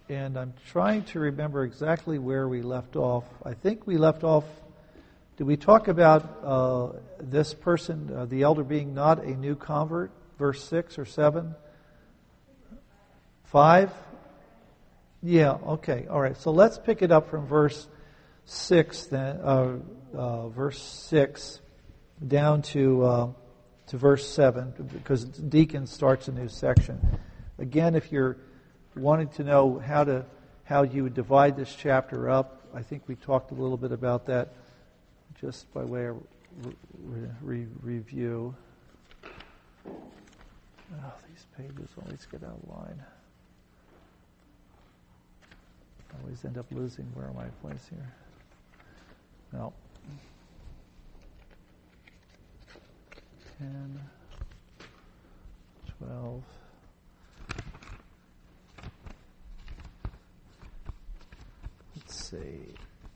And I'm trying to remember exactly where we left off. I think we left off, did we talk about this person, the elder, being not a new convert? Verse 6 or 7? 5? Yeah, okay. All right. So let's pick it up from verse 6 then, verse 6 down to verse 7, because deacon starts a new section. Again, if you're wanting to know how you would divide this chapter up, I think we talked a little bit about that just by way of review. Oh, these pages always get out of line. I always end up losing where am I placed here. No. 10, 12. Let's see.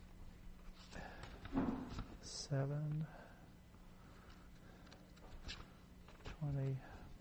7, 20.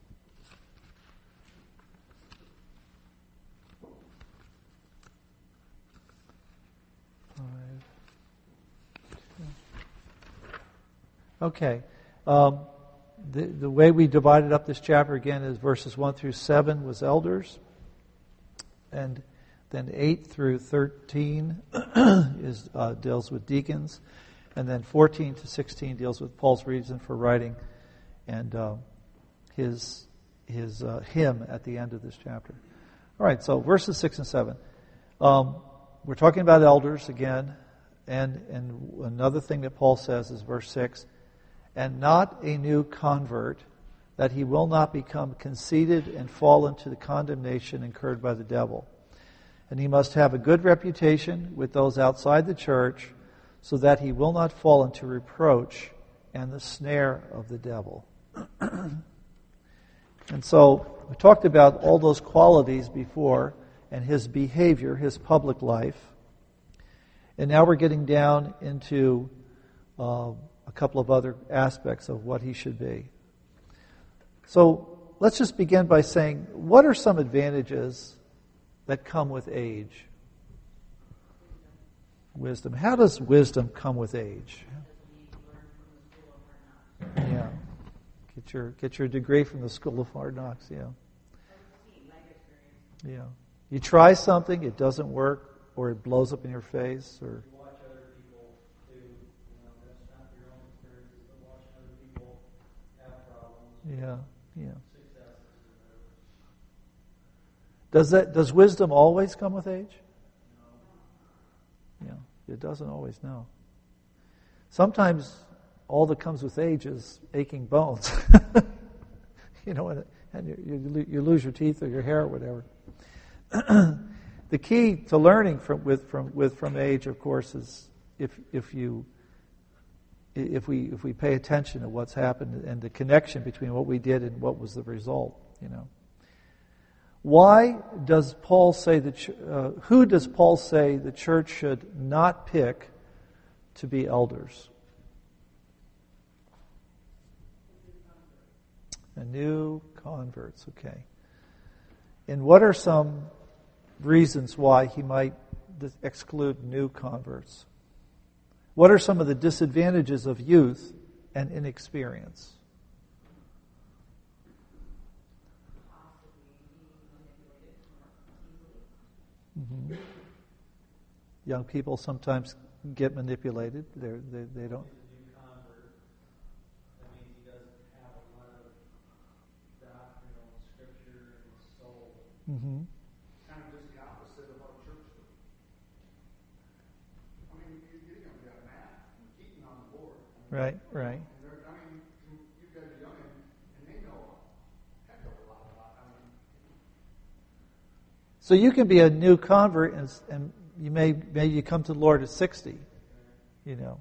Okay. The way we divided up this chapter again is verses 1 through 7 was elders, and then 8 through 13 deals with deacons, and then 14 to 16 deals with Paul's reason for writing and his hymn at the end of this chapter. All right, so verses 6 and 7. We're talking about elders again, and another thing that Paul says is verse 6, and not a new convert, that he will not become conceited and fall into the condemnation incurred by the devil. And he must have a good reputation with those outside the church, so that he will not fall into reproach and the snare of the devil. And so we talked about all those qualities before, and his behavior, his public life. And now we're getting down into a couple of other aspects of what he should be. So let's just begin by saying, what are some advantages that come with age? Wisdom. How does wisdom come with age? Yeah. Get your degree from the School of Hard Knocks, yeah. Yeah. You try something, it doesn't work, or it blows up in your face, or watch other people too. That's not your own experiences, but watch other people have problems. yeah. Successes. Does wisdom always come with age? No. Yeah, it doesn't always, no. Sometimes all that comes with age is aching bones. And you lose your teeth or your hair or whatever. The key to learning from age, of course, is if we pay attention to what's happened and the connection between what we did and what was the result. Why does Paul say who does Paul say the church should not pick to be elders? A new converts, okay. And what are some reasons why he might exclude new converts? What are some of the disadvantages of youth and inexperience? Mm-hmm. Young people sometimes get manipulated. They don't. Mm-hmm. Kind of just the opposite of our church. I mean, you're going to get mad and keeping on the board. Right. You guys are young and they know a heck of a lot about it. So you can be a new convert and you maybe you come to the Lord at 60. You know.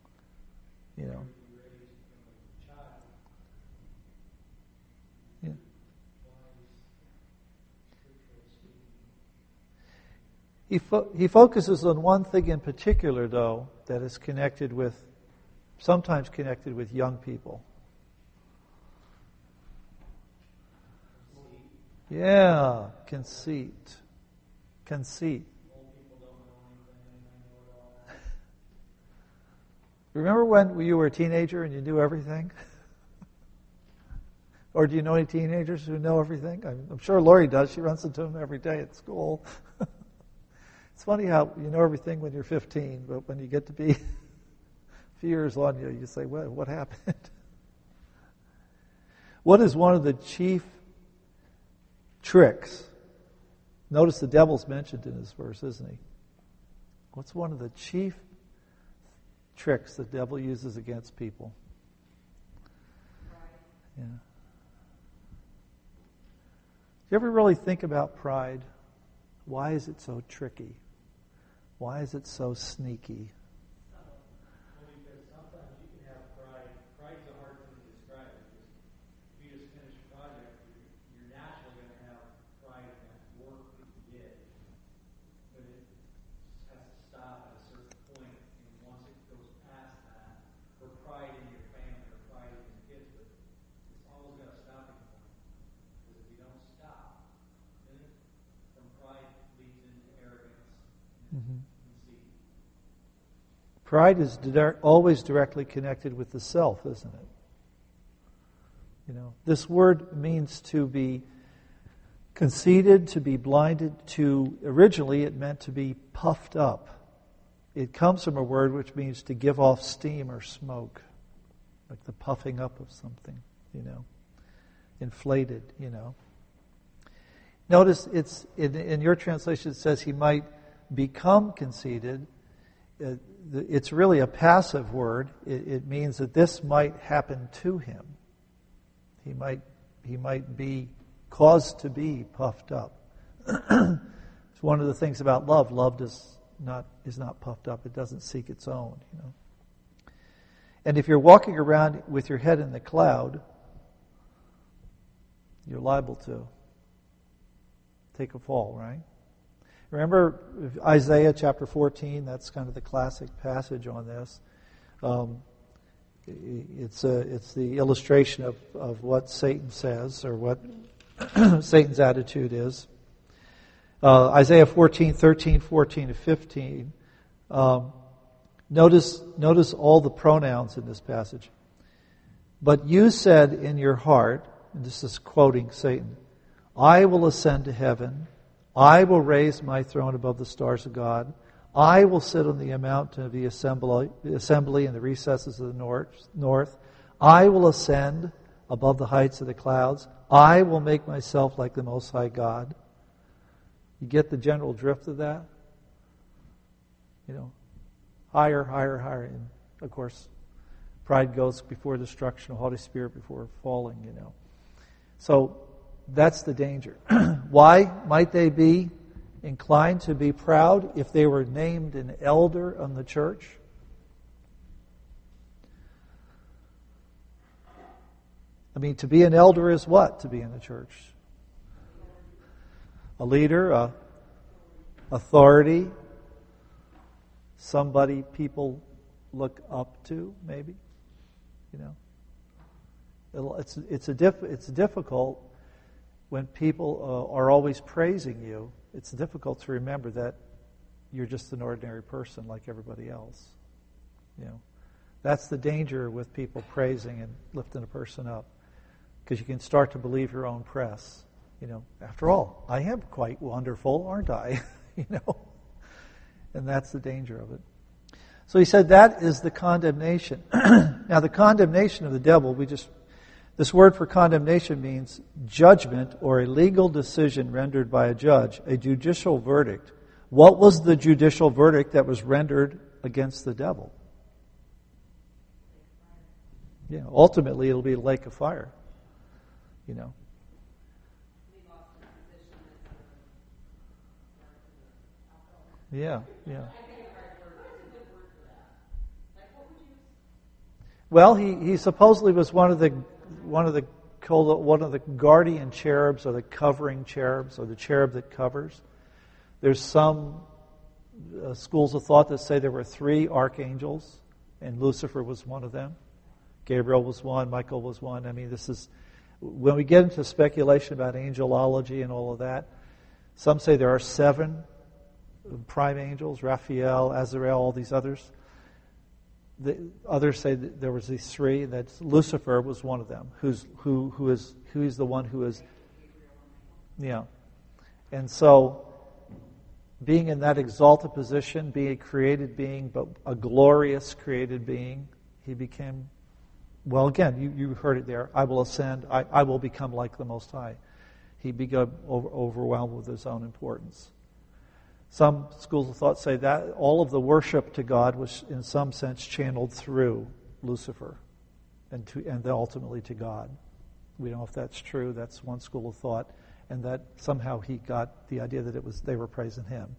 He focuses on one thing in particular, though, that is sometimes connected with young people. Yeah, conceit. Conceit. Old people don't know anything. I know it all. Remember when you were a teenager and you knew everything? Or do you know any teenagers who know everything? I'm sure Lori does. She runs into them every day at school. It's funny how you know everything when you're 15, but when you get to be a few years on, you say, well, what happened? What is one of the chief tricks? Notice the devil's mentioned in this verse, isn't he? What's one of the chief tricks the devil uses against people? Yeah. You ever really think about pride? Why is it so tricky? Why is it so sneaky? Well, because sometimes you can have pride. Pride's a hard thing to describe. Because if you just finish a project, you're naturally going to have pride in that work that you did. But it has to stop at a certain point. And once it goes past that, or pride in your family or pride in your kids, but it's always got a stopping point. Because if you don't stop, then from pride leads into arrogance and conceit. Pride is always directly connected with the self, isn't it? You know, this word means to be conceited, to be blinded, to, originally it meant to be puffed up. It comes from a word which means to give off steam or smoke, like the puffing up of something, you know, inflated, you know. Notice it's in your translation it says he might become conceited. It's really a passive word. It means that this might happen to him. He might be caused to be puffed up. It's one of the things about love. Love is not puffed up. It doesn't seek its own, you know. And if you're walking around with your head in the cloud, you're liable to take a fall, right? Remember Isaiah chapter 14? That's kind of the classic passage on this. It's the illustration of what Satan says, or what Satan's attitude is. Isaiah 14, 13, 14 to 15. Notice all the pronouns in this passage. But you said in your heart, and this is quoting Satan, I will ascend to heaven. I will raise my throne above the stars of God. I will sit on the mountain of the assembly in the recesses of the north. I will ascend above the heights of the clouds. I will make myself like the Most High God. You get the general drift of that? You know, higher, higher, higher. And of course, pride goes before destruction, Holy Spirit before falling, you know. So that's the danger. Why might they be inclined to be proud if they were named an elder on the church? I mean, to be an elder is what to be in the church? A leader, authority, somebody people look up to, maybe. You know, it's difficult when people are always praising you. It's difficult to remember that you're just an ordinary person like everybody else. You know, that's the danger with people praising and lifting a person up, because you can start to believe your own press. You know, after all, I am quite wonderful, aren't I? You know, and that's the danger of it. So he said that is the condemnation. Now, the condemnation of the devil, this word for condemnation means judgment or a legal decision rendered by a judge, a judicial verdict. What was the judicial verdict that was rendered against the devil? Yeah, ultimately it'll be a lake of fire. You know. Yeah. Well, he supposedly was one of the guardian cherubs, or the covering cherubs, or the cherub that covers. There's some schools of thought that say there were 3 archangels, and Lucifer was one of them. Gabriel was one, Michael was one. I mean, this is, when we get into speculation about angelology and all of that, some say there are 7 prime angels, Raphael, Azrael, all these others. The others say that there was these three, that Lucifer was one of them, who is the one who is, yeah. And so, being in that exalted position, being a created being, but a glorious created being, he became, well, again, you heard it there, I will ascend, I will become like the Most High. He became overwhelmed with his own importance. Some schools of thought say that all of the worship to God was, in some sense, channeled through Lucifer and then ultimately to God. We don't know if that's true. That's one school of thought. And that somehow he got the idea that they were praising him.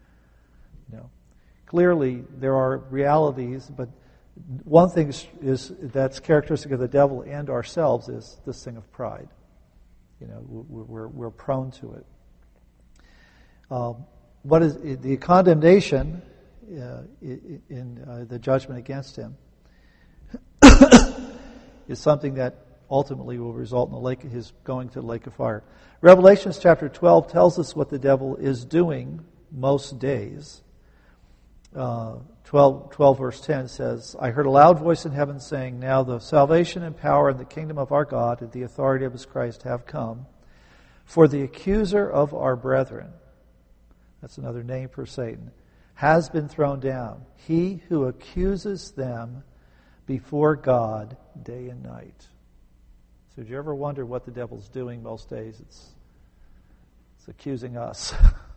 Clearly, there are realities, but one thing is that's characteristic of the devil and ourselves is this thing of pride. We're prone to it. What is the condemnation in the judgment against him is something that ultimately will result in his going to the lake of fire. Revelations chapter 12 tells us what the devil is doing most days. 12 verse 10 says, I heard a loud voice in heaven saying, now the salvation and power and the kingdom of our God and the authority of his Christ have come. For the accuser of our brethren, that's another name for Satan, has been thrown down. He who accuses them before God day and night. So did you ever wonder what the devil's doing most days? It's accusing us,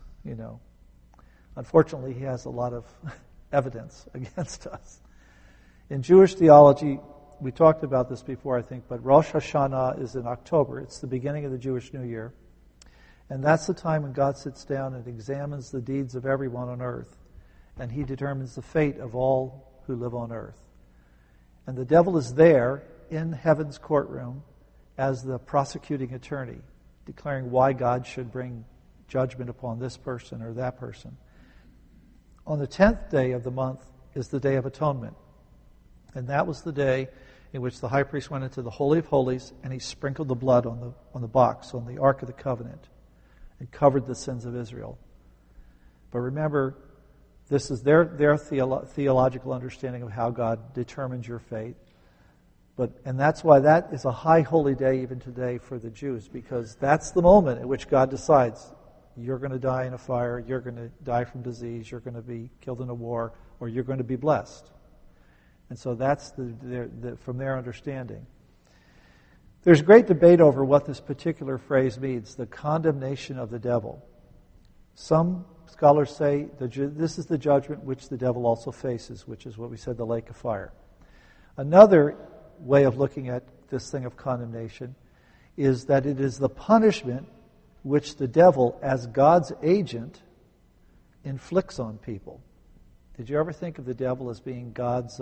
Unfortunately, he has a lot of evidence against us. In Jewish theology, we talked about this before, I think, but Rosh Hashanah is in October. It's the beginning of the Jewish New Year. And that's the time when God sits down and examines the deeds of everyone on earth. And he determines the fate of all who live on earth. And the devil is there in heaven's courtroom as the prosecuting attorney, declaring why God should bring judgment upon this person or that person. On the 10th day of the month is the Day of Atonement. And that was the day in which the high priest went into the Holy of Holies and he sprinkled the blood on the box, on the Ark of the Covenant, and covered the sins of Israel. But remember, this is their theological understanding of how God determines your fate. And that's why that is a high holy day even today for the Jews, because that's the moment at which God decides you're going to die in a fire, you're going to die from disease, you're going to be killed in a war, or you're going to be blessed. And so that's from their understanding. There's great debate over what this particular phrase means, the condemnation of the devil. Some scholars say this is the judgment which the devil also faces, which is what we said, the lake of fire. Another way of looking at this thing of condemnation is that it is the punishment which the devil, as God's agent, inflicts on people. Did you ever think of the devil as being God's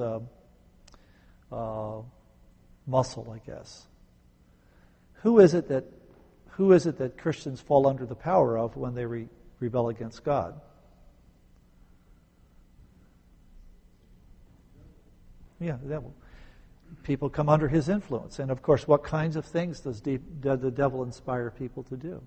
muscle, I guess? Who is it that Christians fall under the power of when they rebel against God? Yeah, the devil. People come under his influence. And of course, what kinds of things does the devil inspire people to do?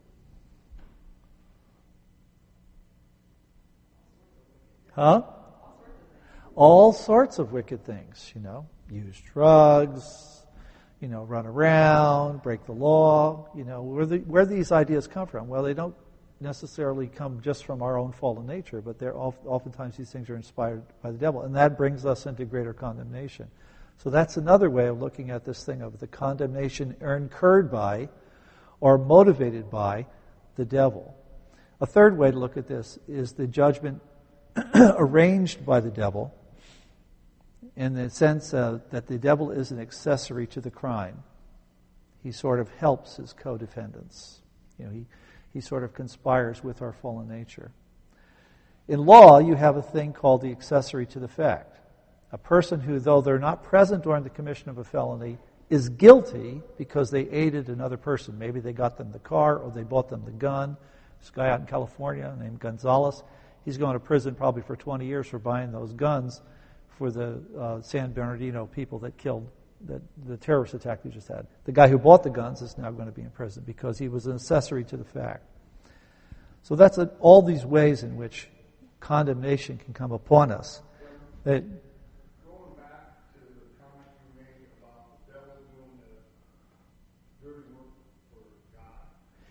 Huh? All sorts of wicked things, Use drugs, run around, break the law. Where these ideas come from? Well, they don't necessarily come just from our own fallen nature, but oftentimes these things are inspired by the devil. And that brings us into greater condemnation. So that's another way of looking at this thing of the condemnation incurred by or motivated by the devil. A third way to look at this is the judgment arranged by the devil, in the sense that the devil is an accessory to the crime. He sort of helps his co-defendants. He sort of conspires with our fallen nature. In law, you have a thing called the accessory to the fact. A person who, though they're not present during the commission of a felony, is guilty because they aided another person. Maybe they got them the car or they bought them the gun. This guy out in California named Gonzalez, he's going to prison probably for 20 years for buying those guns for the San Bernardino people that killed the terrorist attack we just had. The guy who bought the guns is now going to be in prison because he was an accessory to the fact. So that's all these ways in which condemnation can come upon us. That Going back to the comment you made about the devil doing the dirty work for God,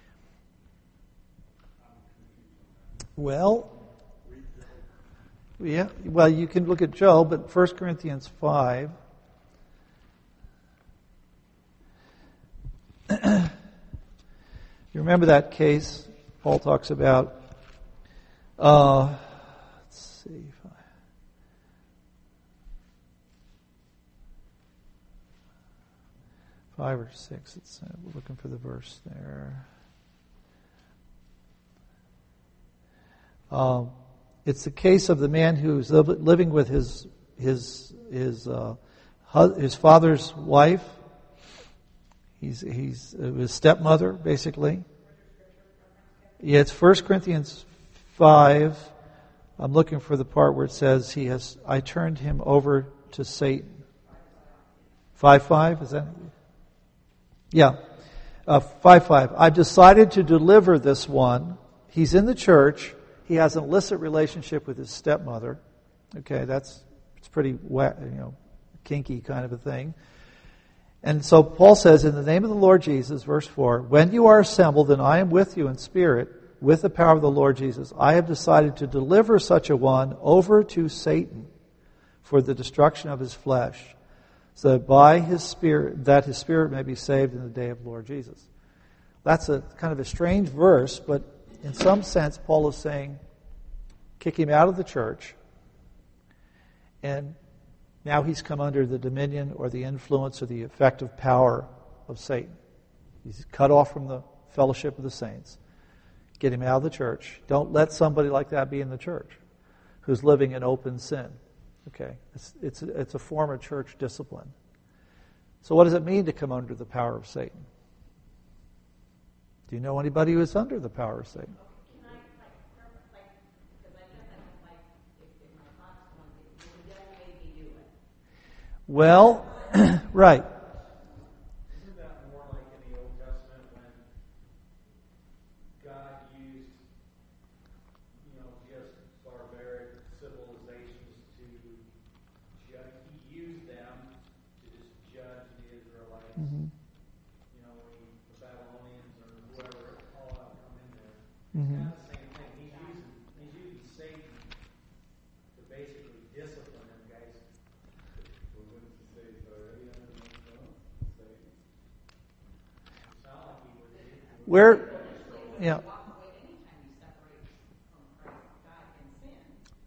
I'm confused on that. well, yeah. Well, you can look at Job, but 1 Corinthians 5. You remember that case Paul talks about? Let's see. 5 or 6. We're looking for the verse there. It's the case of the man who's living with his father's wife. He's his stepmother, basically. Yeah, it's 1 Corinthians 5. I'm looking for the part where it says I turned him over to Satan. 5:5, is that? Yeah. 5:5. I've decided to deliver this one. He's in the church. He has an illicit relationship with his stepmother. Okay, it's pretty kinky kind of a thing. And so Paul says, in the name of the Lord Jesus, verse 4, when you are assembled and I am with you in spirit, with the power of the Lord Jesus, I have decided to deliver such a one over to Satan for the destruction of his flesh, so that by his spirit may be saved in the day of the Lord Jesus. That's a kind of a strange verse, but in some sense Paul is saying, kick him out of the church, and now he's come under the dominion or the influence or the effective power of Satan. He's cut off from the fellowship of the saints. Get him out of the church. Don't let somebody like that be in the church who's living in open sin. Okay, it's a form of church discipline. So what does it mean to come under the power of Satan? Do you know anybody who is under the power of Satan? Can I, because I guess I don't like if my thoughts want to, the devil made me do it. Well, right. Isn't that more like in the Old Testament when God used, just barbaric civilizations to judge? He used them to just judge the Israelites. Mm-hmm. The Babylonians or whoever all out come in there. Mm-hmm. It's kind of the same thing. He's using Satan to basically discipline them, guys. Well, wouldn't you say it's already under the influence of Satan? It's not like he would. Where, yeah. Walk away anytime you separate from Christ, God, and sin.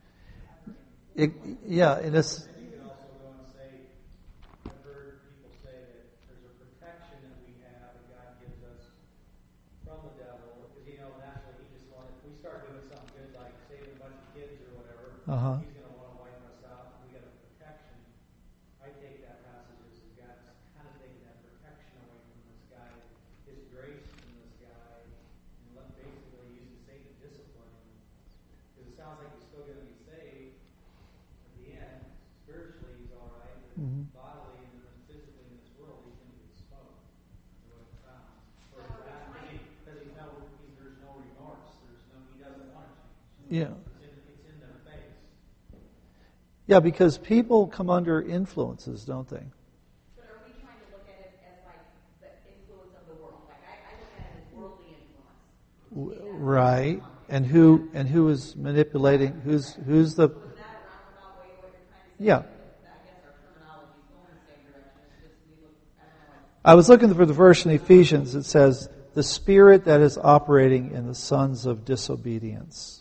In this. And you can also go and say, I've heard people say that there's a protection that we have that God gives us from the devil. Because, naturally, he just wanted, if we start doing something good like saving a bunch of kids or whatever, Uh-huh. he's going to want to wipe us out. We got a protection. I take that passage as God's kind of taking that protection away from this guy, his grace from this guy, and basically using Satan to discipline him. Because it sounds like he's still going to be saved. At the end, spiritually he's all right, but Mhm. bodily and then physically in this world he's going to get smoked. Is what it sounds. Because there's no remorse. He doesn't want to change. Yeah. It's in their face. Yeah, because people come under influences, don't they? But are we trying to look at it as like the influence of the world? Like I look at it as worldly influence. Right. And who is manipulating? Who's the? Was that a roundabout way what you're trying to say? Yeah. I guess our terminology is going in the same direction. It's just we look. I don't know. I was looking for the verse in Ephesians. It says, "The spirit that is operating in the sons of disobedience."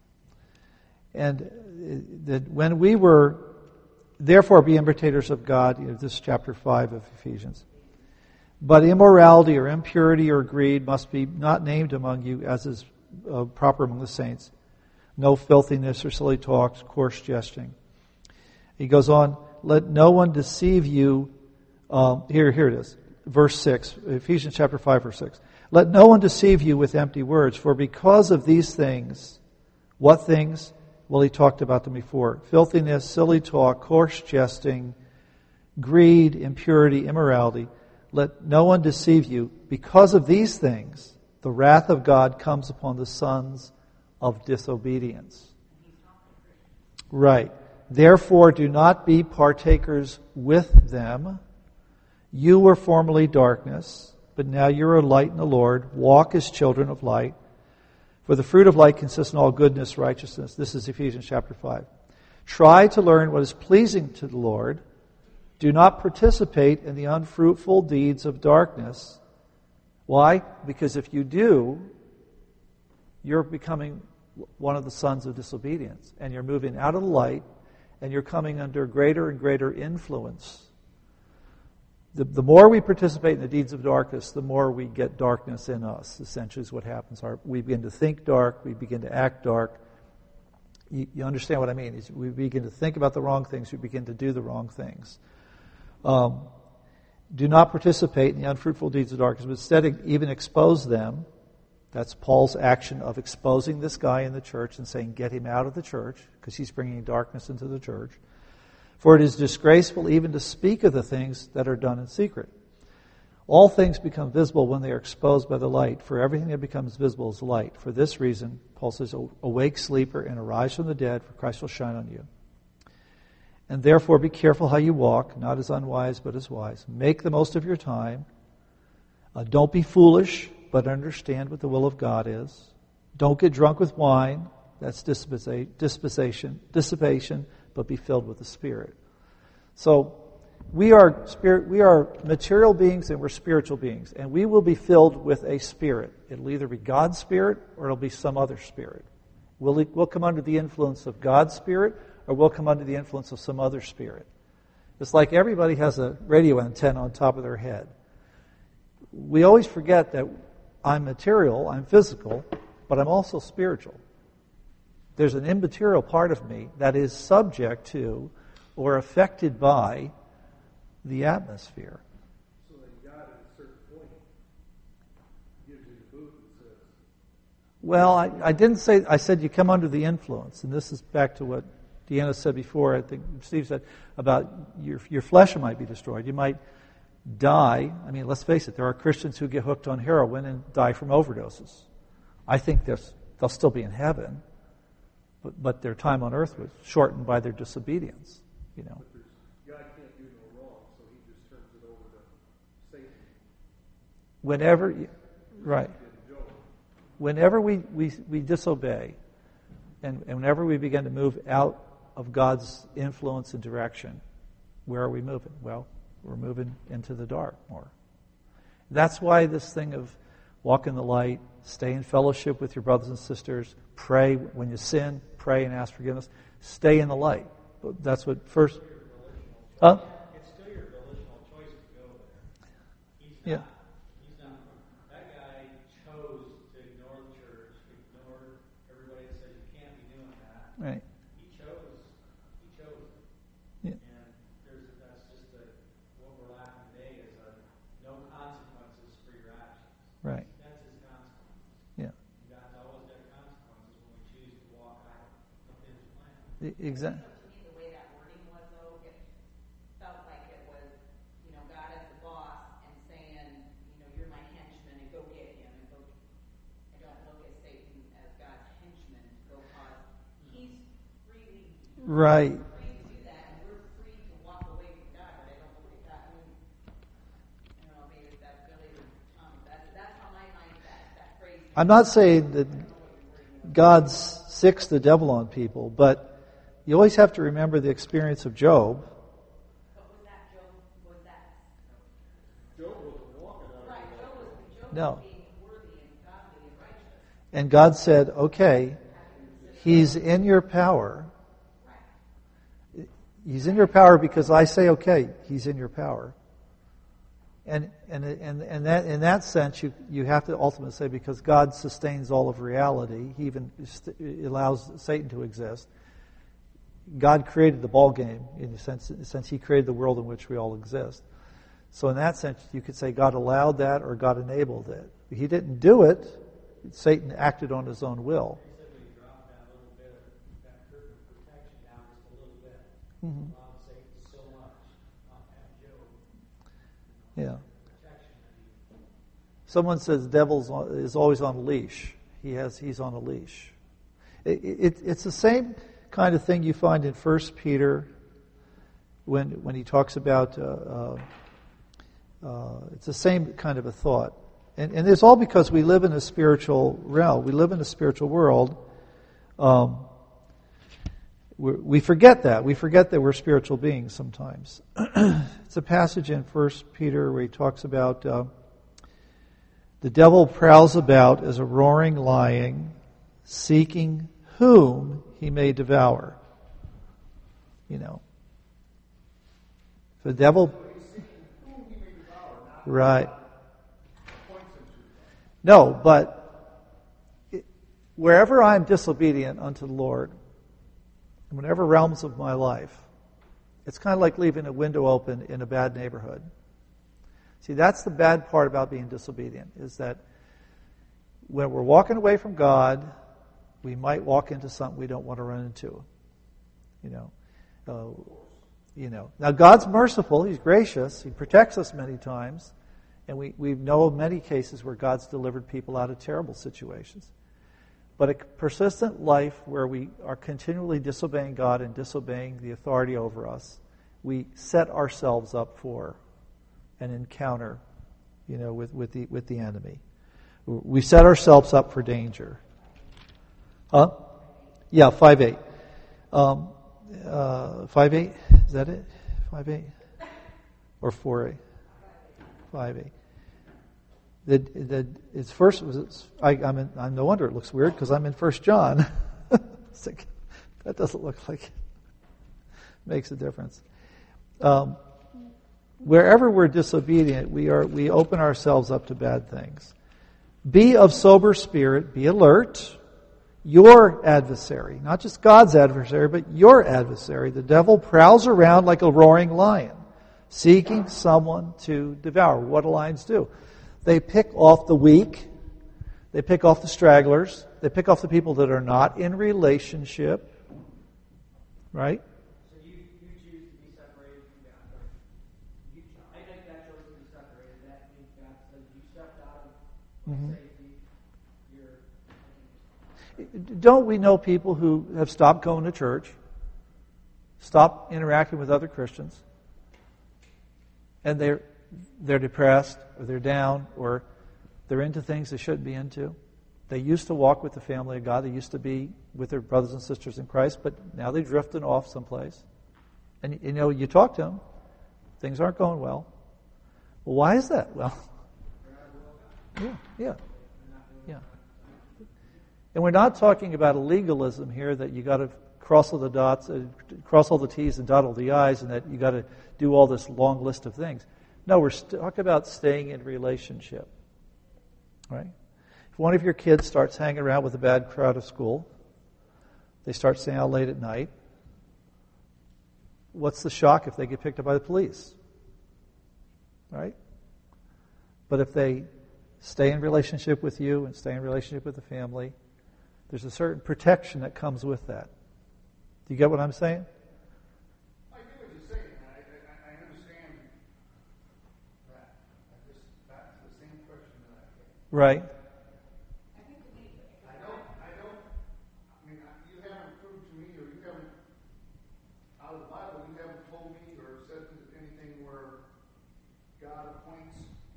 And that when we were, therefore be imitators of God, this is chapter 5 of Ephesians. But immorality or impurity or greed must be not named among you as is proper among the saints. No filthiness or silly talks, coarse jesting. He goes on, let no one deceive you. Here it is, verse 6, Ephesians chapter 5, verse 6. Let no one deceive you with empty words, for because of these things, what things? Well, he talked about them before. Filthiness, silly talk, coarse jesting, greed, impurity, immorality. Let no one deceive you. Because of these things, the wrath of God comes upon the sons of disobedience. He's talking Right. Therefore, do not be partakers with them. You were formerly darkness, but now you are light in the Lord. Walk as children of light. For the fruit of light consists in all goodness, righteousness. This is Ephesians chapter 5. Try to learn what is pleasing to the Lord. Do not participate in the unfruitful deeds of darkness. Why? Because if you do, you're becoming one of the sons of disobedience, and you're moving out of the light, and you're coming under greater and greater influence. The more we participate in the deeds of darkness, the more we get darkness in us, essentially is what happens. We begin to think dark, we begin to act dark. You understand what I mean? We begin to think about the wrong things, we begin to do the wrong things. Do not participate in the unfruitful deeds of darkness, but instead even expose them. That's Paul's action of exposing this guy in the church and saying, get him out of the church, because he's bringing darkness into the church. For it is disgraceful even to speak of the things that are done in secret. All things become visible when they are exposed by the light, for everything that becomes visible is light. For this reason, Paul says, awake, sleeper, and arise from the dead, for Christ will shine on you. And therefore be careful how you walk, not as unwise, but as wise. Make the most of your time. Don't be foolish, but understand what the will of God is. Don't get drunk with wine. That's dissipation, but be filled with the Spirit. So we are material beings and we're spiritual beings, and we will be filled with a spirit. It'll either be God's Spirit or it'll be some other spirit. We'll come under the influence of God's Spirit, or we'll come under the influence of some other spirit. It's like everybody has a radio antenna on top of their head. We always forget that I'm material, I'm physical, but I'm also spiritual. There's an immaterial part of me that is subject to or affected by the atmosphere. So that God at a certain point gives you the boot and says, Well, I didn't say, I said you come under the influence. And this is back to what Deanna said before, I think Steve said, about your flesh might be destroyed. You might die. I mean, let's face it, there are Christians who get hooked on heroin and die from overdoses. I think they'll still be in heaven. But their time on earth was shortened by their disobedience, you know. God can't do no wrong, so he just turns it over to Satan. Whenever we disobey, and whenever we begin to move out of God's influence and direction, where are we moving? Well, we're moving into the dark more. That's why this thing of walk in the light, stay in fellowship with your brothers and sisters, pray when you sin, pray and ask forgiveness, stay in the light. That's what first... Huh? It's still your volitional choice to go there. Yeah. He's not. That guy chose to ignore the church, ignore everybody that says you can't be doing that. Right. He chose it. Yeah. And that's just what we're lacking today is no consequences for your actions. Right. That's his consequence. Yeah. God's always got consequences when we choose to walk out of his plan. Exactly. To me, the way that wording was, though, it felt like it was, God as the boss and saying, you're my henchman and go get him and go. I don't look at Satan as God's henchman to go cause. He's freely Right. free to do that, and we're free to walk away from God. But I don't look at that. I don't know, maybe that's Billy or Tom. That's how my mind that phrase. I'm not saying that God's sics the devil on people, but you always have to remember the experience of Job. But was that Job? Was that Job wasn't walking out right? Job No. was being worthy and godly and righteous. And God said, okay, he's in your power. He's in your power because I say, okay, he's in your power. And that in that sense, you have to ultimately say, because God sustains all of reality, he even allows Satan to exist. God created the ball game in a sense he created the world in which we all exist. So in that sense, you could say God allowed that or God enabled it. He didn't do it. Satan acted on his own will. Basically, drop that little bit of that curtain of protection down just a little bit. Mm-hmm. Allow Satan so much, not have Job. Yeah. Protection that he Someone says the devil is always on a leash. He's on a leash. It's the same kind of thing you find in 1 Peter when he talks about, it's the same kind of a thought. And it's all because we live in a spiritual realm. We live in a spiritual world. We forget that. We forget that we're spiritual beings sometimes. It's a passage in 1 Peter where he talks about the devil prowls about as a roaring lion, seeking whom he may devour. You know. The devil... Right. No, but wherever I'm disobedient unto the Lord, in whatever realms of my life, it's kind of like leaving a window open in a bad neighborhood. See, that's the bad part about being disobedient, is that when we're walking away from God, we might walk into something we don't want to run into. Now God's merciful, He's gracious, He protects us many times, and we know of many cases where God's delivered people out of terrible situations. But a persistent life where we are continually disobeying God and disobeying the authority over us, we set ourselves up for an encounter, with the enemy. We set ourselves up for danger. Huh? Yeah, 5:8. 5:8, is that it? 5:8 or 4:8? 5:8. It's first. I'm no wonder it looks weird because I'm in 1 John. It's like, that doesn't look like it makes a difference. Wherever we're disobedient, we open ourselves up to bad things. Be of sober spirit. Be alert. Your adversary, not just God's adversary, but your adversary, the devil, prowls around like a roaring lion, seeking someone to devour. What do lions do? They pick off the weak. They pick off the stragglers. They pick off the people that are not in relationship. Right? So you choose to be separated from God. I think that chose to be separated. That means God says you stepped out of safety. Don't we know people who have stopped going to church, stopped interacting with other Christians, and they're depressed, or they're down, or they're into things they shouldn't be into? They used to walk with the family of God. They used to be with their brothers and sisters in Christ, but now they're drifting off someplace. And you talk to them, things aren't going well. Well, why is that? Well, yeah. And we're not talking about a legalism here that you got to cross all the T's and dot all the I's, and that you got to do all this long list of things. No, we're talking about staying in relationship. Right? If one of your kids starts hanging around with a bad crowd at school, they start staying out late at night, what's the shock if they get picked up by the police? Right? But if they stay in relationship with you and stay in relationship with the family, there's a certain protection that comes with that. Do you get what I'm saying? I get what you're saying. I understand that. That's the same question that I get. Right. You haven't proved to me, or you haven't, out of the Bible, you haven't told me or said anything where God appoints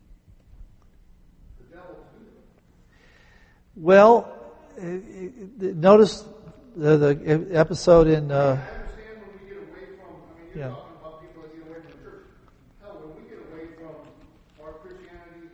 the devil to do it. Well, notice the episode in... I understand when we get away from, you're talking about people that get away from the church. Hell, when we get away from our Christianity,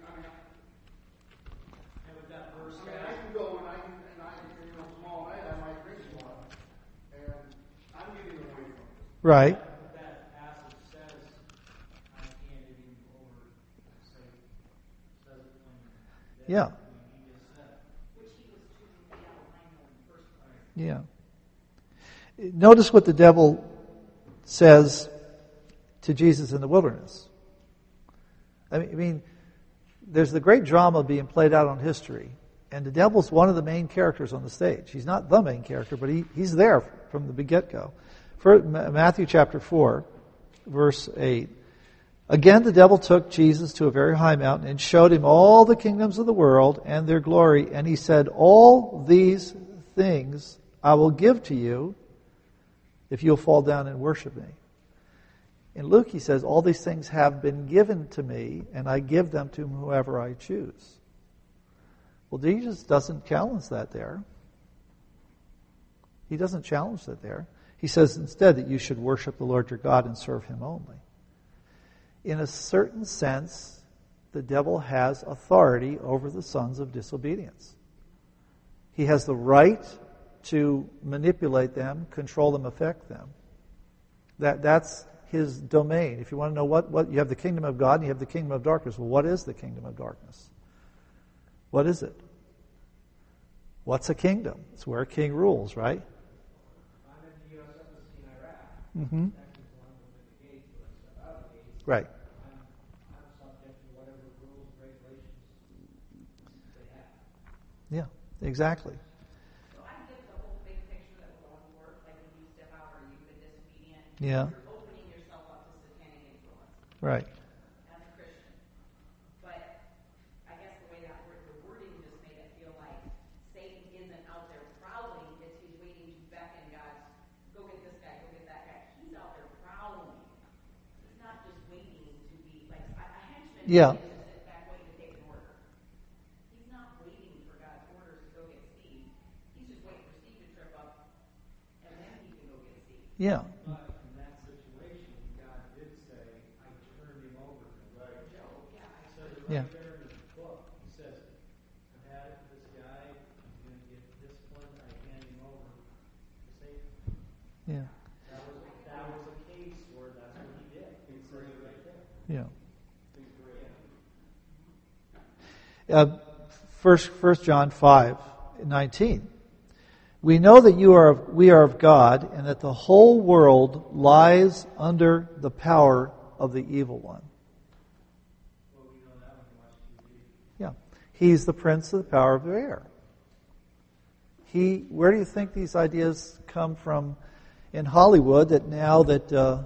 I can go and I small night, I might drink some water. And I'm getting away from it. Right. That passage says, I can't even say plainly. Yeah. Which he was choosing to be albino in the first place. Yeah. Notice what the devil says to Jesus in the wilderness. I mean, there's the great drama being played out on history, and the devil's one of the main characters on the stage. He's not the main character, but he's there from the get-go. Matthew chapter 4, verse 8. Again, the devil took Jesus to a very high mountain and showed him all the kingdoms of the world and their glory. And he said, all these things I will give to you if you'll fall down and worship me. In Luke, he says, all these things have been given to me, and I give them to whoever I choose. Well, Jesus doesn't challenge that there. He doesn't challenge that there. He says instead that you should worship the Lord your God and serve him only. In a certain sense, the devil has authority over the sons of disobedience. He has the right to manipulate them, control them, affect them. That's his domain. If you want to know what you have the kingdom of God and you have the kingdom of darkness. Well, what is the kingdom of darkness? What is it? What's a kingdom? It's where a king rules, right? I'm in the U.S. Embassy in Iraq. Mm-hmm. Texas one within the gates, but I step out of the gates. Right. I'm subject to whatever rules and regulations they have. Yeah, exactly. So I get the whole big picture that we're going for, like when you step out or you've been disobedient. Yeah. You're opening yourself up to satanic influence Right. as a Christian. But I guess the way that the wording just made it feel like Satan isn't out there prowling, it's he's waiting to beckon God, go get this guy, go get that guy. He's out there prowling. He's not just waiting to be like a henchman. Yeah. To sit back waiting to take an order. He's not waiting for God's orders to go get Steve. He's just waiting for Steve to trip up, and then he can go get Steve. Yeah. But in that situation, God did say, I turned him over to Job. Yeah. It says it Yeah. right there in his book. He says, I've had this guy, he's going to get disciplined, I hand him over to Satan. Yeah. That was a case where that's what he did. He says it right there. Yeah. He's great. First John 5:19. We know that we are of God, and that the whole world lies under the power of the evil one. Well, we know that when you watch TV. Yeah. He's the prince of the power of the air. Where do you think these ideas come from in Hollywood that now that, the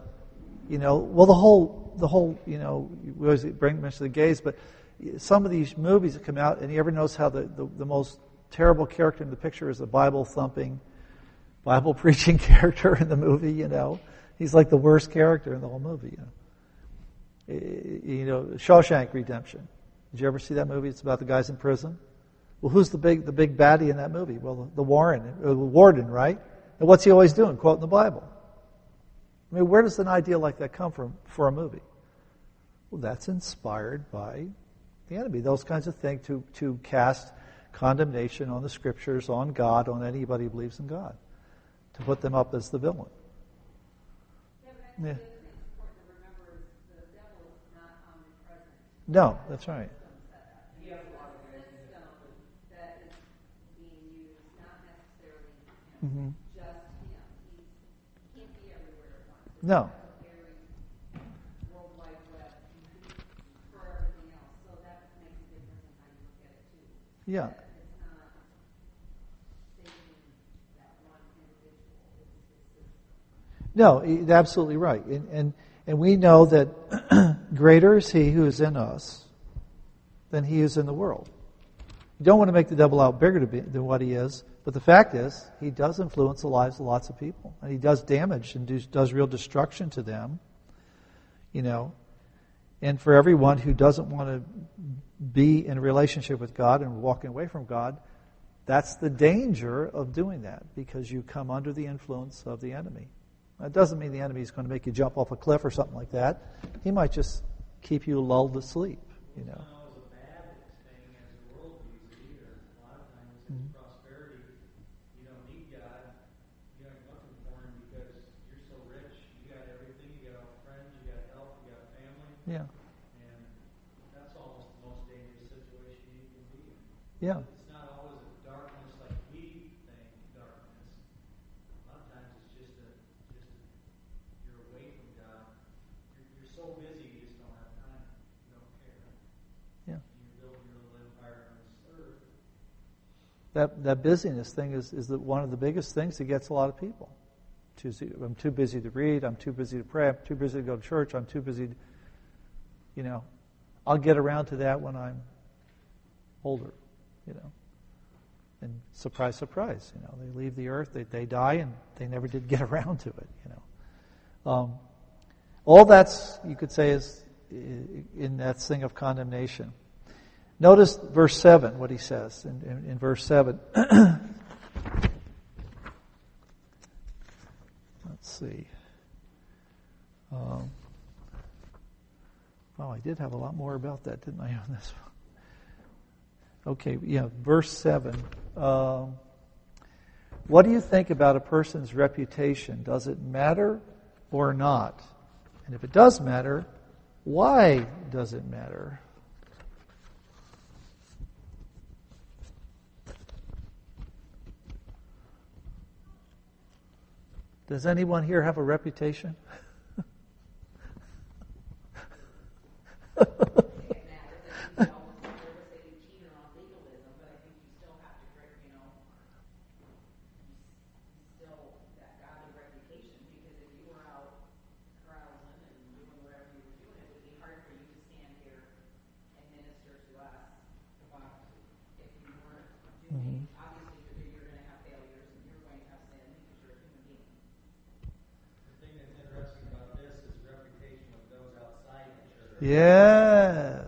whole, we always mention the gays, but some of these movies that come out, and you ever notice how the most terrible character in the picture is a Bible-thumping, Bible-preaching character in the movie, He's like the worst character in the whole movie, Shawshank Redemption. Did you ever see that movie? It's about the guys in prison. Well, who's the big baddie in that movie? Well, the warden, right? And what's he always doing? Quoting the Bible. I mean, where does an idea like that come from for a movie? Well, that's inspired by the enemy. Those kinds of things to cast condemnation on the Scriptures, on God, on anybody who believes in God, to put them up as the villain. Yeah. No, that's right. Mm-hmm. No. Yeah. No, absolutely right. And we know that greater is he who is in us than he is in the world. You don't want to make the devil out bigger than what he is, but the fact is, he does influence the lives of lots of people. And he does damage and does real destruction to them. And for everyone who doesn't want to be in a relationship with God and walking away from God, that's the danger of doing that, because you come under the influence of the enemy. That doesn't mean the enemy is going to make you jump off a cliff or something like that. He might just keep you lulled to sleep, It's not always a bad thing as the world views it either. A lot of times it's prosperity. You don't need God. You aren't looking for him because you're so rich. You got everything. You got all friends. You got health. You got family. Yeah. And that's almost the most dangerous situation you can be in. Yeah. It's not always a darkness like we think darkness. A lot of times it's just you're away from God. You're so busy you just don't have time. You don't care. Yeah. You're building your little empire on this earth. That busyness thing is one of the biggest things that gets a lot of people. I'm too busy to read. I'm too busy to pray. I'm too busy to go to church. I'm too busy to, I'll get around to that when I'm older, And surprise, surprise, they leave the earth, they die, and they never did get around to it, All that's, you could say, is in that thing of condemnation. Notice verse 7, what he says in verse 7. Let's see. I did have a lot more about that, didn't I, on this one? Okay, verse 7. What do you think about a person's reputation? Does it matter or not? And if it does matter, why does it matter? Does anyone here have a reputation? Yes.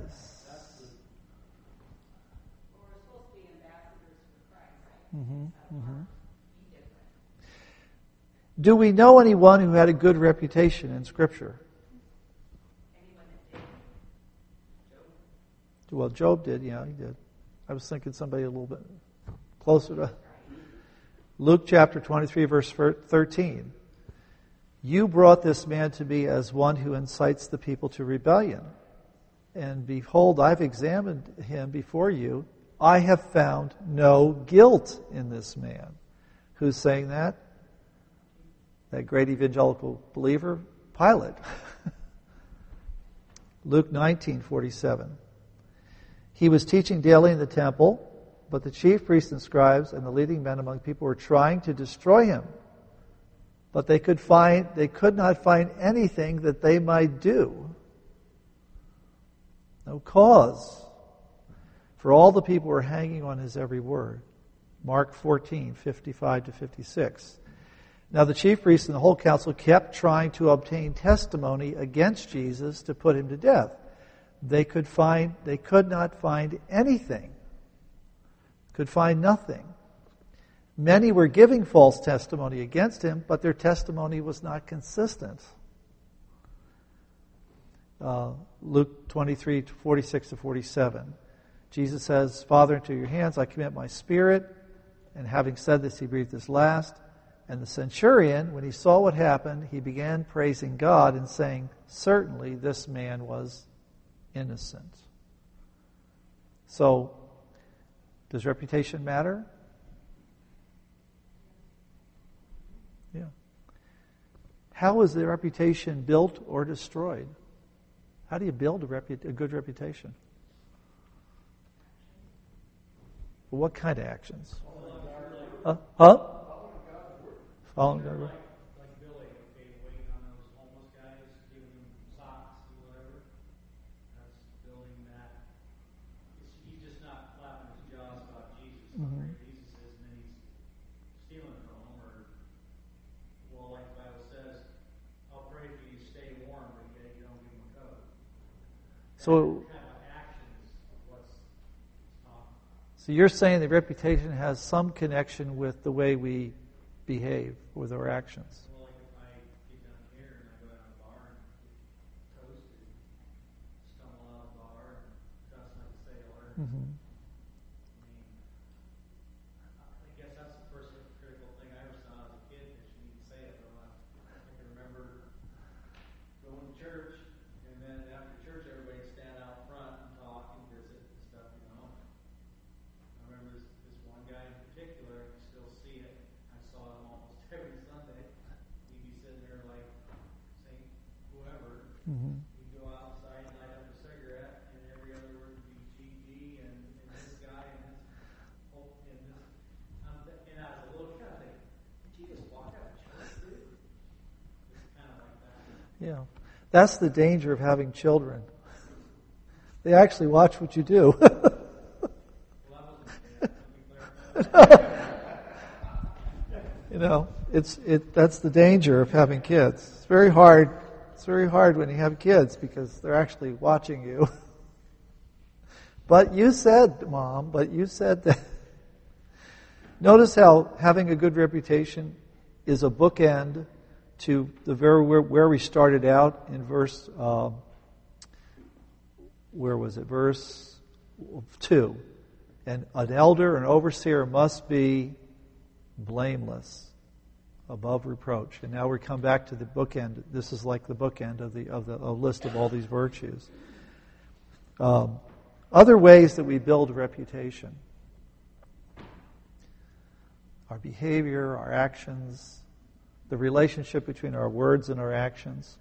Do we know anyone who had a good reputation in Scripture? Well, Job did, he did. I was thinking somebody a little bit closer to Luke chapter 23, verse 13. You brought this man to me as one who incites the people to rebellion. And behold, I've examined him before you. I have found no guilt in this man. Who's saying that? That great evangelical believer, Pilate. Luke 19:47. He was teaching daily in the temple, but the chief priests and scribes and the leading men among the people were trying to destroy him. But they could not find anything that they might do. No cause. For all the people were hanging on his every word. Mark 14:55-56. Now the chief priests and the whole council kept trying to obtain testimony against Jesus to put him to death. They could not find anything. Could find nothing. Many were giving false testimony against him, but their testimony was not consistent. Luke 23:46-47. Jesus says, Father, into your hands I commit my spirit. And having said this, he breathed his last. And the centurion, when he saw what happened, he began praising God and saying, certainly this man was innocent. So, does reputation matter? Yeah. How is the reputation built or destroyed? How do you build a good reputation? Well, what kind of actions? Following God's word. Like Billy, waiting on those homeless guys, giving them socks and whatever. That's building that. He's just not flapping his jaws about Jesus. Mm-hmm. Jesus is, and then he's stealing from them, like the Bible says, I'll pray for you, stay warm, but you don't give them a coat. So you're saying that reputation has some connection with the way we behave with our actions. Well, like if I get down here and I go down to the bar and get toasted, stumble out of the bar and dress like a sailor. Mm-hmm. I guess that's the first critical thing I ever saw as a kid, that you need to say it. I can remember going to church, and then after church, everybody would stand out front and talk and visit and stuff, I remember this one guy in particular, I can still see it. I saw him almost every Sunday. He'd be sitting there like Saint whoever. Mm-hmm. He'd go outside and light up a cigarette, and every other word would be GG and this guy and this. And I was a little kid, I think, did you just walk out of church, dude? It's kind of like that. Yeah. That's the danger of having children. They actually watch what you do. Well, that wasn't bad, to be clear. You know, that's the danger of having kids. It's very hard. It's very hard when you have kids because they're actually watching you. But you said, Mom, that. Notice how having a good reputation is a bookend to the where we started out in verse, where was it? Verse 2. And an elder, an overseer must be blameless, above reproach. And now we come back to the bookend. This is like the bookend of the list of all these virtues. Other ways that we build reputation. Our behavior, our actions, the relationship between our words and our actions.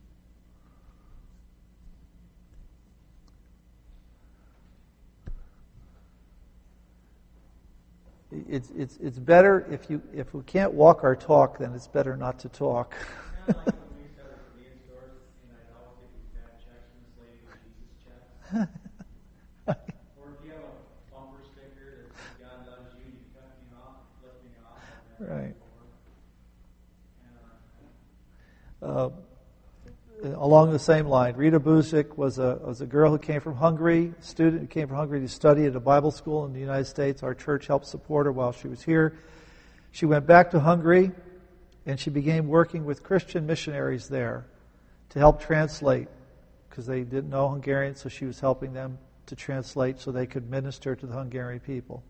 It's better if we can't walk our talk, then it's better not to talk. Kind of like when we used to have a convenience stores, and I'd always get these bad checks from this lady with Jesus checks. Or if you have a bumper sticker that says God loves you, you cut me off, flip me off. Right. Along the same line, Rita Buzik was a girl who came from Hungary, a student who came from Hungary to study at a Bible school in the United States. Our church helped support her while she was here. She went back to Hungary, and she began working with Christian missionaries there to help translate, because they didn't know Hungarian, so she was helping them to translate so they could minister to the Hungarian people.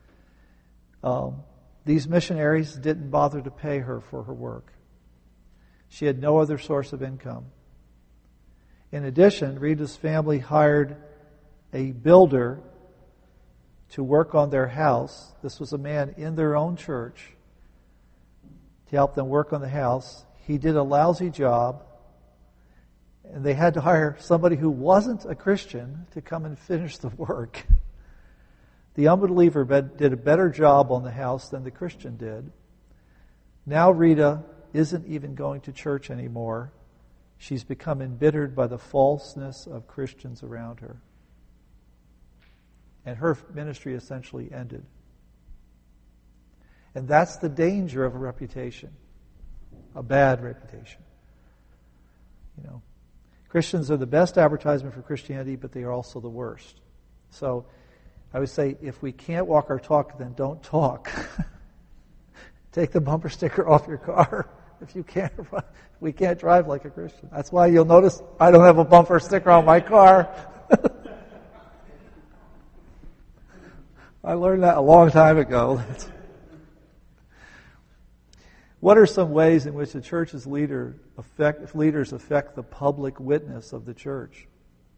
These missionaries didn't bother to pay her for her work. She had no other source of income. In addition, Rita's family hired a builder to work on their house. This was a man in their own church to help them work on the house. He did a lousy job, and they had to hire somebody who wasn't a Christian to come and finish the work. The unbeliever did a better job on the house than the Christian did. Now Rita isn't even going to church anymore. She's become embittered by the falseness of Christians around her. And her ministry essentially ended. And that's the danger of a reputation, a bad reputation. You know, Christians are the best advertisement for Christianity, but they are also the worst. So I would say, if we can't walk our talk, then don't talk. Take the bumper sticker off your car. If you can't, we can't drive like a Christian. That's why you'll notice I don't have a bumper sticker on my car. I learned that a long time ago. What are some ways in which the church's leaders affect the public witness of the church?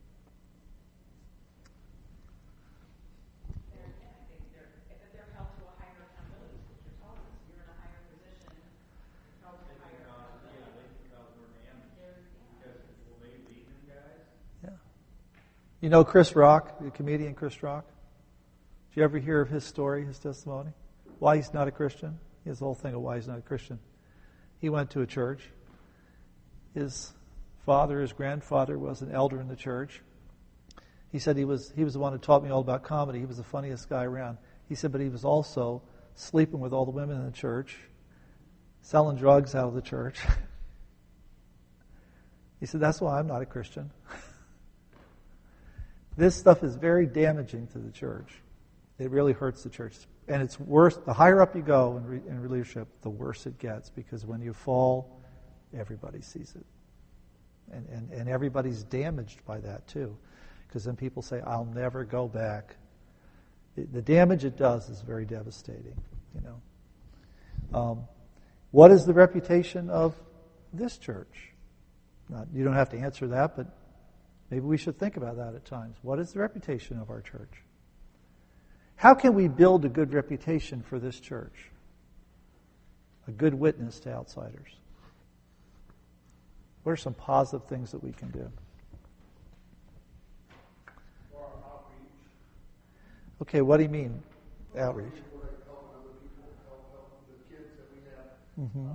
You know Chris Rock, the comedian Chris Rock? Did you ever hear of his story, his testimony? Why he's not a Christian? He has the whole thing of why he's not a Christian. He went to a church. His grandfather was an elder in the church. He said he was the one who taught me all about comedy. He was the funniest guy around. He said, but he was also sleeping with all the women in the church, selling drugs out of the church. He said, that's why I'm not a Christian. This stuff is very damaging to the church. It really hurts the church. And it's worse, the higher up you go in leadership, the worse it gets, because when you fall, everybody sees it. And everybody's damaged by that too. Because then people say, I'll never go back. The damage it does is very devastating. You know, what is the reputation of this church? You don't have to answer that, but maybe we should think about that at times. What is the reputation of our church? How can we build a good reputation for this church? A good witness to outsiders. What are some positive things that we can do? Okay, what do you mean, outreach? Mm-hmm.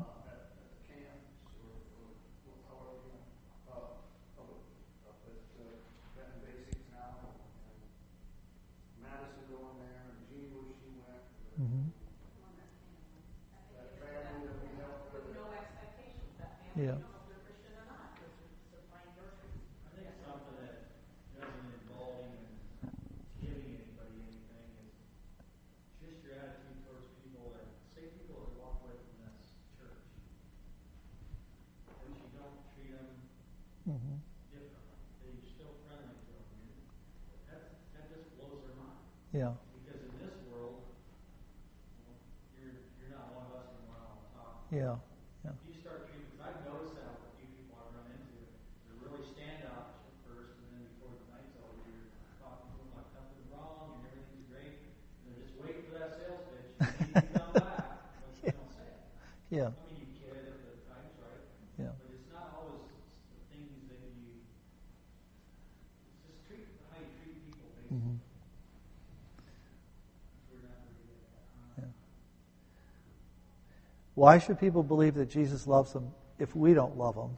Yeah. know if they're Christian or not, because they're supplying groceries. I think something that doesn't involve even giving anybody anything is just your attitude towards people that, say people that walk away from this church, that you don't treat them Mm-hmm. differently, that you're still friendly to them. That just blows their mind. Yeah. Because in this world, you're not one of us anymore. I want to talk. Yeah. If you start treating, because I've noticed that with a few people I've run into, they're really standoffish at first, and then before the night's over, you're talking to them like nothing's wrong and everything's great, and they're just waiting for that sales pitch. And you come back, but you don't say it. Yeah. I mean, you kid at the times, right? Yeah. But it's not always the things that you. It's just how you treat people, basically. Mm-hmm. We're not really good at that. Why should people believe that Jesus loves them if we don't love them?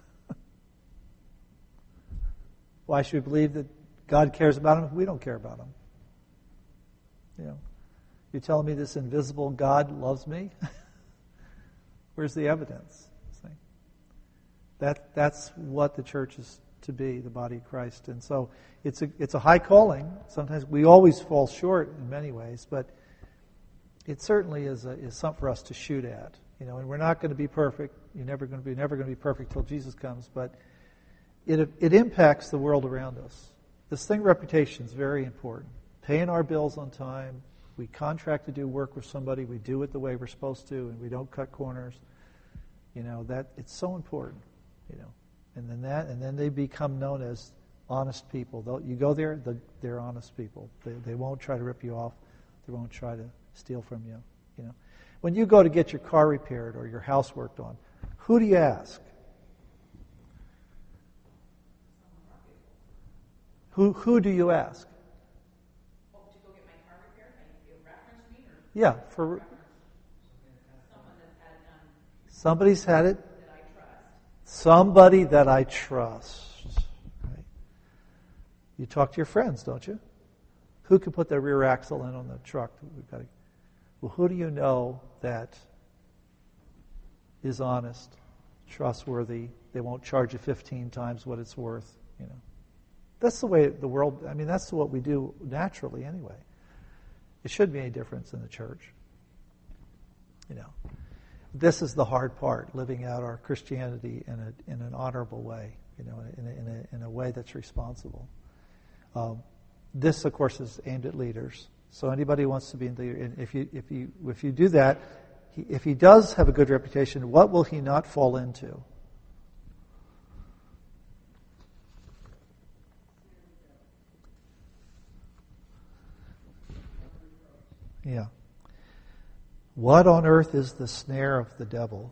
Why should we believe that God cares about them if we don't care about them? You know, you're telling me this invisible God loves me? Where's the evidence? See? That's what the church is to be, the body of Christ. And so it's a high calling. Sometimes we always fall short in many ways, but it certainly is something for us to shoot at. You know, and we're not going to be perfect. You're never going to be perfect till Jesus comes, but it impacts the world around us. This thing, reputation, is very important. Paying our bills on time. We contract to do work with somebody. We do it the way we're supposed to, and we don't cut corners. You know, that it's so important. You know, and then they become known as honest people. You go there, they're honest people. They won't try to rip you off. They won't try to steal from you. You know, when you go to get your car repaired or your house worked on, who do you ask? Who do you ask? Oh, to go get my car repaired, you reference me or Yeah, for someone that's had it done somebody's had it. that I trust. Somebody that I trust. Right? You talk to your friends, don't you? Who can put the rear axle in on the truck? Well, who do you know that is honest, trustworthy? They won't charge you 15 times what it's worth. You know, that's the way the world. I mean, that's what we do naturally anyway. It shouldn't be any difference in the church. You know, this is the hard part: living out our Christianity in an honorable way. You know, in a way that's responsible. This, of course, is aimed at leaders. So anybody who wants to be in leader, and if you do that, if he does have a good reputation, what will he not fall into? Yeah. What on earth is the snare of the devil?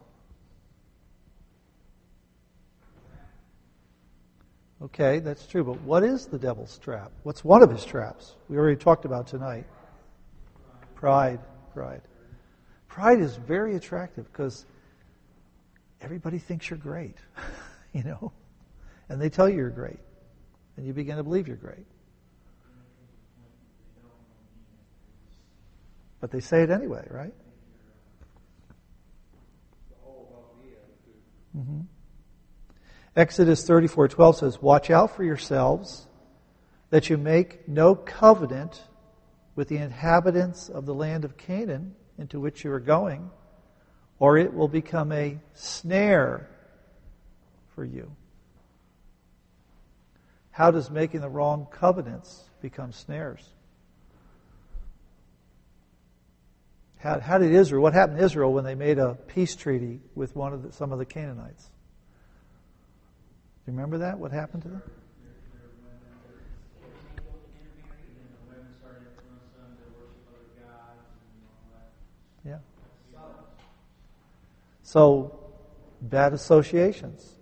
Okay, that's true, but what is the devil's trap? What's one of his traps? We already talked about tonight. Pride. Pride is very attractive because everybody thinks you're great, you know, and they tell you you're great, and you begin to believe you're great. But they say it anyway, right? Mm-hmm. Exodus 34:12 says, "Watch out for yourselves, that you make no covenant with the inhabitants of the land of Canaan into which you are going, or it will become a snare for you." How does making the wrong covenants become snares? How did Israel? What happened to Israel when they made a peace treaty with some of the Canaanites? Do you remember that? What happened to them? Yeah. So, bad associations,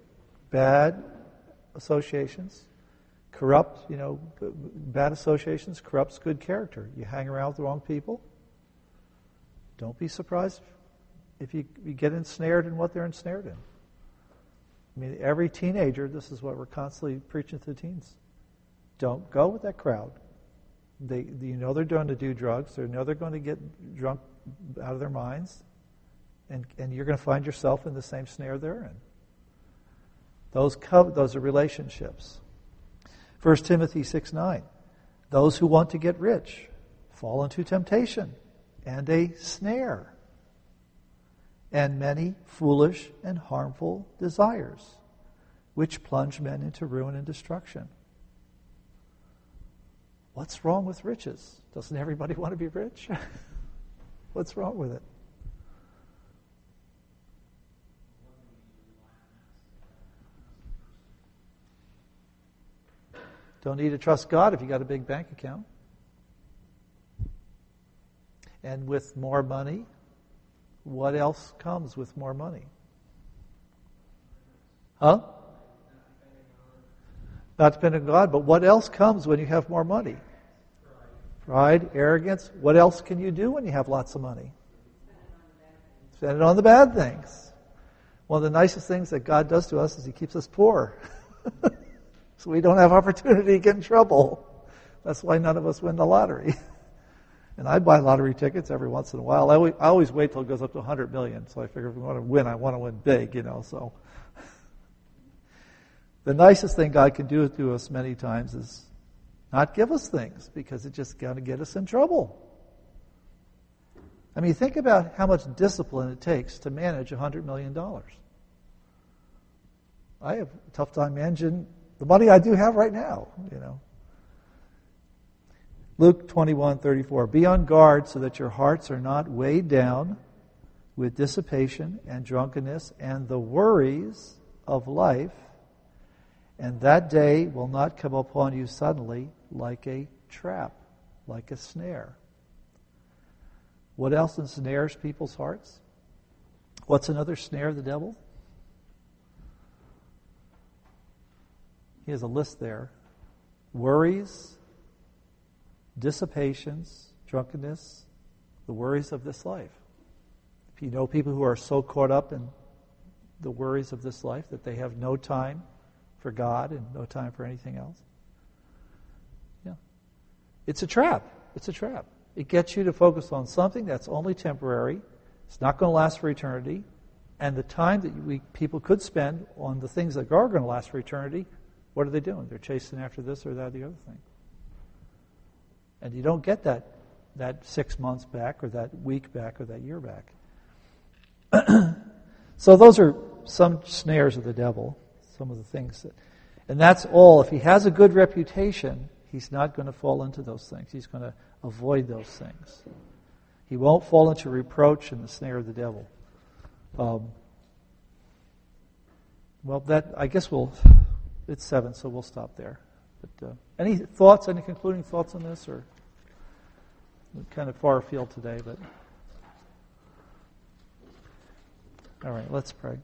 corrupt. You know, bad associations corrupts good character. You hang around with the wrong people. Don't be surprised if you get ensnared in what they're ensnared in. I mean, every teenager, this is what we're constantly preaching to the teens. Don't go with that crowd. They're going to do drugs. They know they're going to get drunk out of their minds. And you're going to find yourself in the same snare they're in. Those are relationships. 1 Timothy 6:9. Those who want to get rich fall into temptation and a snare, and many foolish and harmful desires, which plunge men into ruin and destruction. What's wrong with riches? Doesn't everybody want to be rich? What's wrong with it? Don't need to trust God if you got a big bank account. And with more money, what else comes with more money? Huh? Not depending on God, but what else comes when you have more money? Pride, arrogance. What else can you do when you have lots of money? Spend it on the bad things. One of the nicest things that God does to us is He keeps us poor. So we don't have opportunity to get in trouble. That's why none of us win the lottery. And I buy lottery tickets every once in a while. I always wait till it goes up to 100 million. So I figure if we want to win, I want to win big, so. The nicest thing God can do to us many times is not give us things, because it's just going to get us in trouble. I mean, think about how much discipline it takes to manage $100 million. I have a tough time managing the money I do have right now, Luke 21:34. Be on guard so that your hearts are not weighed down with dissipation and drunkenness and the worries of life, and that day will not come upon you suddenly like a trap, like a snare. What else ensnares people's hearts? What's another snare of the devil? He has a list there. Worries, dissipations, drunkenness, the worries of this life. If you know people who are so caught up in the worries of this life that they have no time for God and no time for anything else. Yeah. It's a trap. It's a trap. It gets you to focus on something that's only temporary. It's not going to last for eternity. And the time that people could spend on the things that are going to last for eternity, what are they doing? They're chasing after this or that or the other thing. And you don't get that 6 months back or that week back or that year back. So those are some snares of the devil, some of the things and that's all. If he has a good reputation, he's not going to fall into those things. He's going to avoid those things. He won't fall into reproach and the snare of the devil. I guess it's 7, so we'll stop there. But any thoughts, any concluding thoughts on this, or kind of far afield today, but all right, let's pray.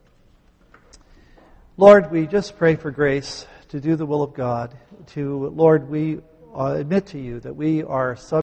Lord, we just pray for grace to do the will of God. Lord, we admit to you that we are subject